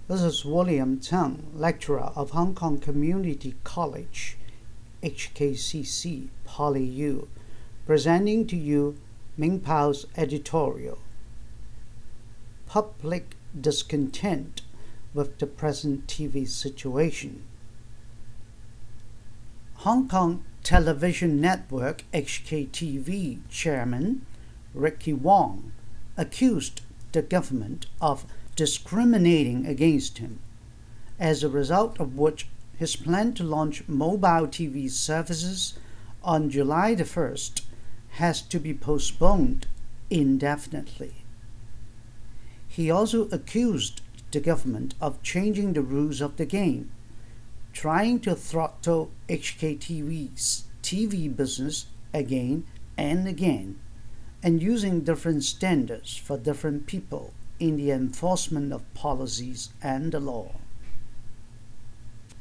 This is William Tsang, lecturer of Hong Kong Community College, HKCC, PolyU, presenting to you Ming Pao's editorial. Public discontent with the present TV situation. Hong Kong Television Network HKTV chairman Ricky Wong accused the government of discriminating against him, as a result of which his plan to launch mobile TV services on July the 1st has to be postponed indefinitely. He also accused the government of changing the rules of the game, trying to throttle HKTV's TV business again and again, and using different standards for different people in the enforcement of policies and the law.